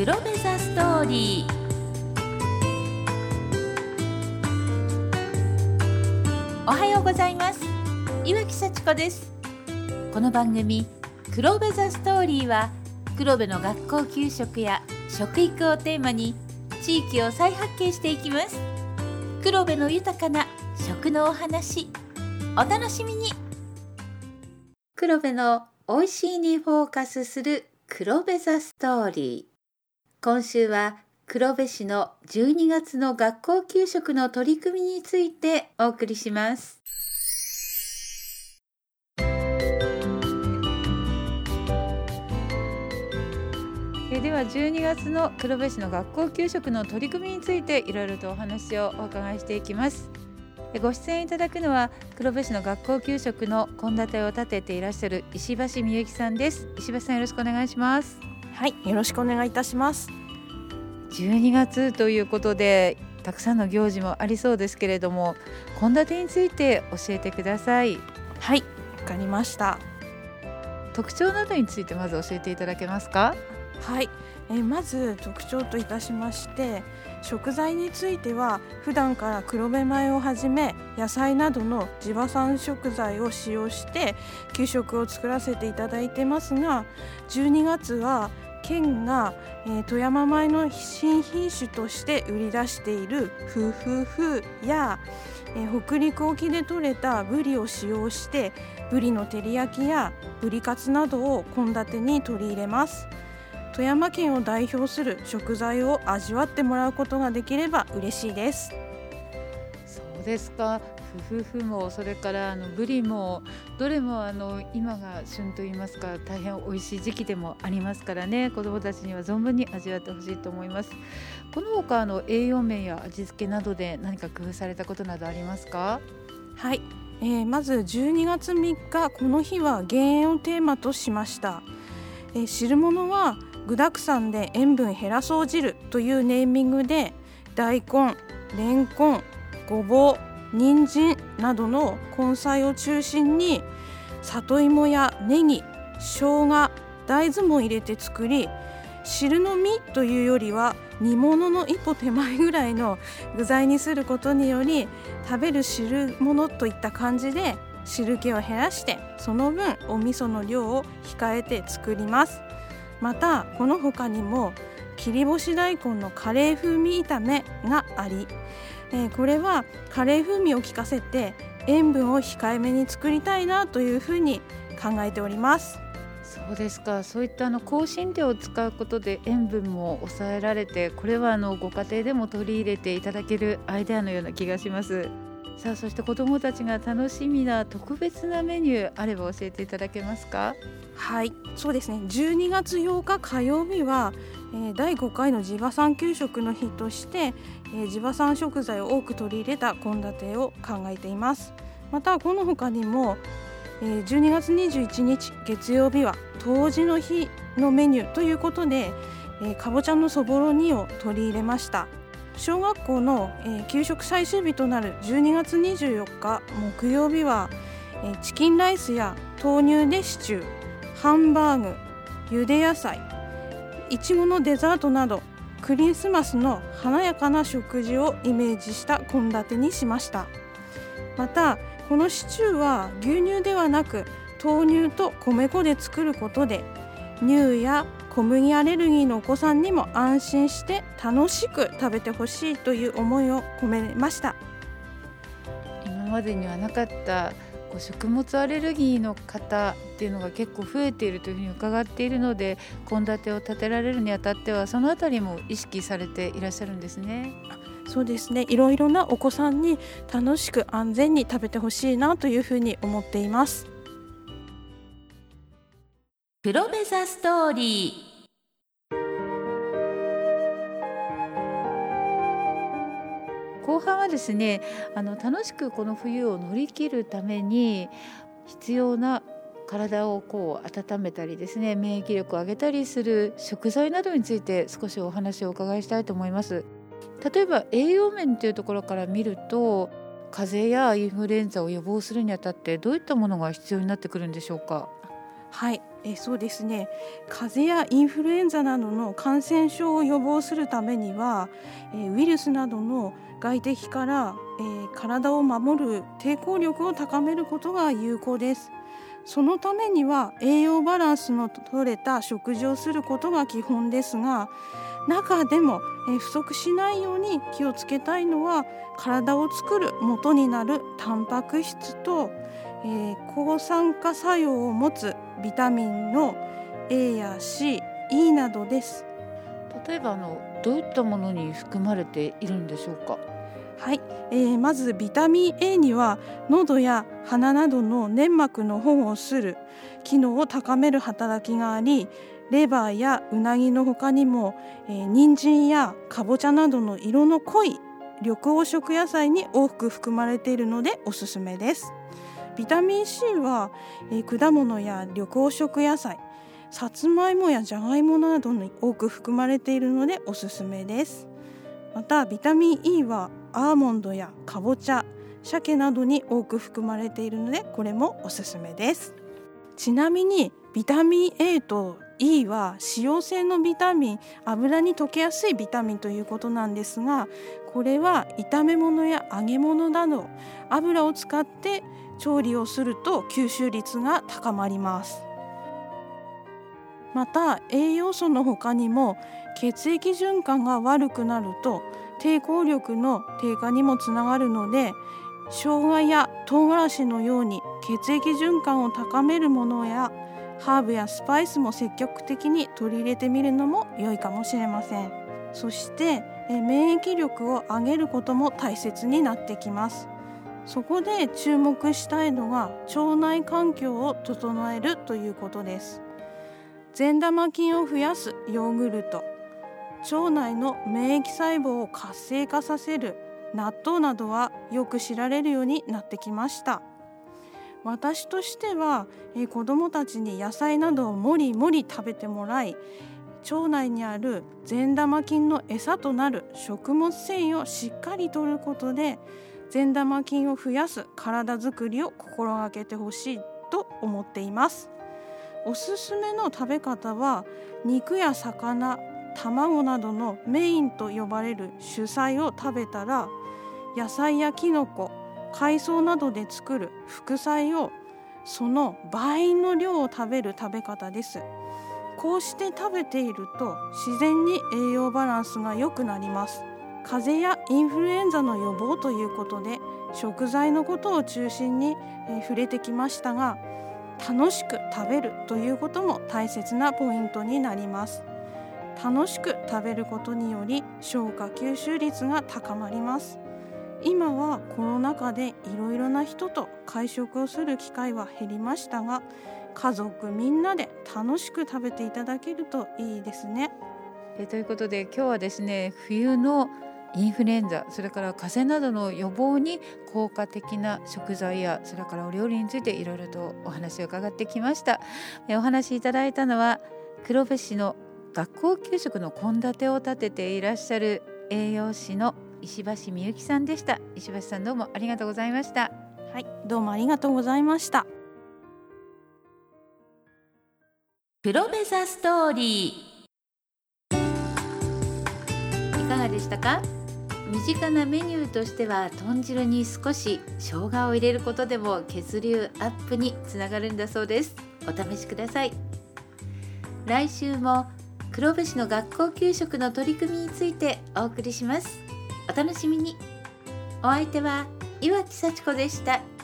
黒部ザストーリー。おはようございます。岩木幸子です。この番組黒部ザストーリーは、黒部の学校給食や食育をテーマに地域を再発見していきます。黒部の豊かな食のお話、お楽しみに。黒部のおいしいにフォーカスする黒部ザストーリー。今週は黒部市の12月の学校給食の取り組みについてお送りします。では12月の黒部市の学校給食の取り組みについていろいろとお話をお伺いしていきます。ご出演いただくのは黒部市の学校給食の献立を立てていらっしゃる石橋美幸さんです。石橋さん、よろしくお願いします。 はい、よろしくお願いいたします。 12月ということでたくさんの行事もありそうですけれども、献立について教えてください。 はい、わかりました。 特徴などについてまず教えていただけますか？ はい、まず特徴といたしまして、食材については普段から黒部米をはじめ野菜などの地場産食材を使用して給食を作らせていただいてますが、12月は県が、富山米の新品種として売り出しているふふふや、北陸沖で採れたブリを使用してブリの照り焼きやブリカツなどを献立に取り入れます。富山県を代表する食材を味わってもらうことができれば嬉しいです。 そうですか。ふふふもそれからブリもどれも今が旬といいますか、大変美味しい時期でもありますからね、子どもたちには存分に味わってほしいと思います。この他栄養面や味付けなどで何か工夫されたことなどありますか？ はい、まず12月3日、この日は減塩をテーマとしました。汁物は具沢山で塩分減らそう汁というネーミングで、大根、レンコン、ごぼう、人参などの根菜を中心に里芋やネギ、生姜、大豆も入れて作り、汁の実というよりは煮物の一歩手前ぐらいの具材にすることにより、食べる汁物といった感じで汁気を減らして、その分お味噌の量を控えて作ります。またこの他にも切り干し大根のカレー風味炒めがあり、これはカレー風味を効かせて塩分を控えめに作りたいなというふうに考えております。 そうですか。そういった香辛料を使うことで塩分も抑えられて、これはご家庭でも取り入れていただけるアイデアのような気がします。さあ、そして子どもたちが楽しみな特別なメニューあれば教えていただけますか？ はい、そうですね。12月8日火曜日は、第5回の地場産給食の日として、地場産食材を多く取り入れた献立を考えています。またこの他にも、12月21日月曜日は冬至の日のメニューということで、かぼちゃのそぼろ煮を取り入れました。小学校の、給食最終日となる12月24日木曜日は、チキンライスや豆乳でシチュー、ハンバーグ、ゆで野菜、いちごのデザートなどクリスマスの華やかな食事をイメージした献立にしました。またこのシチューは牛乳ではなく豆乳と米粉で作ることで、乳や小麦アレルギーのお子さんにも安心して楽しく食べてほしいという思いを込めました。 今までにはなかった食物アレルギーの方っていうのが結構増えているというふうに伺っているので、献立を立てられるにあたってはそのあたりも意識されていらっしゃるんですね。 そうですね。いろいろなお子さんに楽しく安全に食べてほしいなというふうに思っています。 黒部ザストーリー。後半はですね、楽しくこの冬を乗り切るために必要な体を温めたりですね、免疫力を上げたりする食材などについて少しお話をお伺いしたいと思います。例えば栄養面というところから見ると、風邪やインフルエンザを予防するにあたってどういったものが必要になってくるんでしょうか？ はい、 そうですね、風邪やインフルエンザなどの感染症を予防するためには、ウイルスなどの外敵から、体を守る抵抗力を高めることが有効です。そのためには栄養バランスの取れた食事をすることが基本ですが、中でも、不足しないように気をつけたいのは、体を作る元になるタンパク質と、抗酸化作用を持つビタミンの A や C、E などです。 例えばどういったものに含まれているんでしょうか？ はい、まずビタミン A には喉や鼻などの粘膜の保護をする機能を高める働きがあり、レバーやうなぎの他にも、人参やかぼちゃなどの色の濃い緑黄色野菜に多く含まれているのでおすすめです。ビタミン C は、果物や緑黄色野菜、さつまいもやじゃがいもなどに多く含まれているのでおすすめです。またビタミン E はアーモンドやかぼちゃ、鮭などに多く含まれているのでこれもおすすめです。ちなみにビタミン A と E は脂溶性のビタミン、油に溶けやすいビタミンということなんですが、これは炒め物や揚げ物など油を使って調理をすると吸収率が高まります。また栄養素の他にも血液循環が悪くなると抵抗力の低下にもつながるので、生姜や唐辛子のように血液循環を高めるものやハーブやスパイスも積極的に取り入れてみるのも良いかもしれません。そして免疫力を上げることも大切になってきます。そこで注目したいのが腸内環境を整えるということです。善玉菌を増やすヨーグルト、腸内の免疫細胞を活性化させる納豆などはよく知られるようになってきました。私としては子どもたちに野菜などをもりもり食べてもらい、腸内にある善玉菌の餌となる食物繊維をしっかり摂ることで善玉菌を増やす体づくりを心がけてほしいと思っています。おすすめの食べ方は、肉や魚、卵などのメインと呼ばれる主菜を食べたら、野菜やキノコ、海藻などで作る副菜をその倍の量を食べる食べ方です。こうして食べていると自然に栄養バランスが良くなります。風邪やインフルエンザの予防ということで食材のことを中心に触れてきましたが、楽しく食べるということも大切なポイントになります。楽しく食べることにより消化吸収率が高まります。今はコロナ禍でいろいろな人と会食をする機会は減りましたが、家族みんなで楽しく食べていただけるといいですね。 ということで今日はですね、冬のインフルエンザ、それから風邪などの予防に効果的な食材やそれからお料理についていろいろとお話を伺ってきました。お話しいただいたのは黒部市の学校給食の献立を立てていらっしゃる栄養士の石橋美幸さんでした。石橋さん、どうもありがとうございました。 はい、どうもありがとうございました。 黒部ザストーリー、いかがでしたか？身近なメニューとしては豚汁に少し生姜を入れることでも血流アップにつながるんだそうです。お試しください。来週も黒部市の学校給食の取り組みについてお送りします。お楽しみに。お相手は岩木幸子でした。